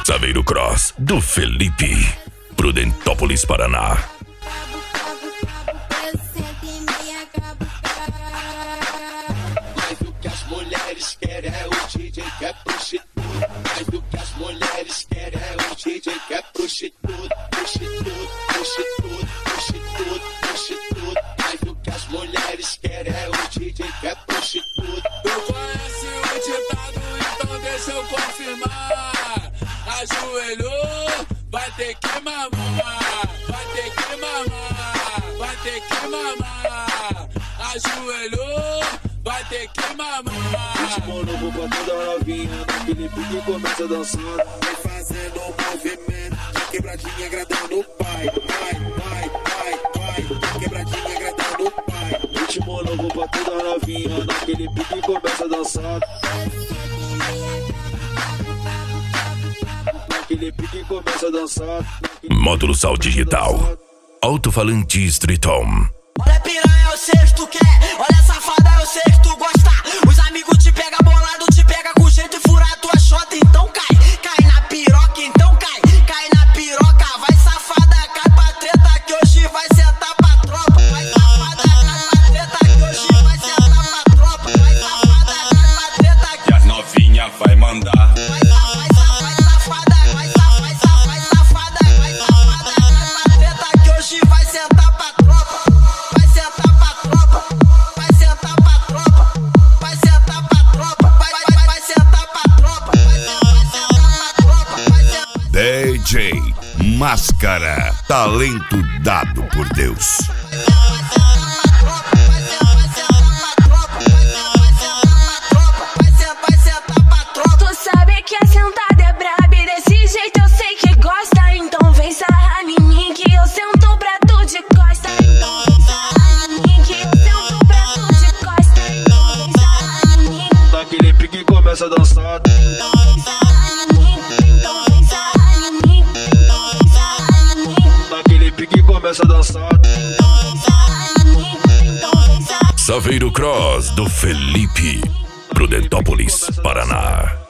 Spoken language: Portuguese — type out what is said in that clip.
Saveiro Cross do Felipe, Prudentópolis, Paraná. Mas o que as mulheres querem é o DJ que é prostituto. Mas o que as mulheres querem é o DJ que é prostituto. Prostituto, prostituto, prostituto, prostituto. Mas o que as mulheres querem é o DJ que é prostituto. Tu conhece o ditado, então deixa eu confirmar. Ajoelhou, vai ter que mamar. Vai ter que mamar, vai ter que mamar. Ajoelhou, vai ter que mamar. Ritmo novo pra toda novinha, naquele pique começa dançando. Vem fazendo um movimento, de quebradinha agradando o pai. Vai, vai, vai, vai, quebradinha agradando o pai. Ritmo novo pra toda novinha, naquele pique começa dançando. Naquele pique começa dançando. Módulo Sal Digital, alto-falante Streeton. Olha piranha, eu sei que tu quer. Olha safada, eu sei que tu gosta. Os amigos te pega bolado, te pega com jeito e fura a tua chota. Então cai, cai na piroca, então cai, cai na piroca. Vai safada, cai pra treta que hoje vai sentar pra tropa. Vai safada, cai pra treta que hoje vai sentar pra tropa. Vai safada, cai pra treta que a novinha vai mandar. vai safada, vai safada, cai pra treta que hoje vai sentar pra tropa. Vai sentar pra tropa, vai sentar pra tropa, vai sentar pra tropa, vai sentar pra tropa, vai sentar pra tropa, DJ Máscara, talento dado por Deus. Tu sabe que a sentada é braba e desse jeito eu sei que gosta. Então vem sarrar em mim que eu sento pra tu de costa. Então vem sarrar em mim que eu sento pra tu de costa. Então vem sarrar em mim, Naquele pique começa dançando. então vem sarrar em mim, então vem sarrar em mim, então vem sarrar em mim, Naquele pique começa dançando. então vem sarrar em mim, então vem sarrar. Saveiro Cross do Felipe, Prudentópolis, Paraná.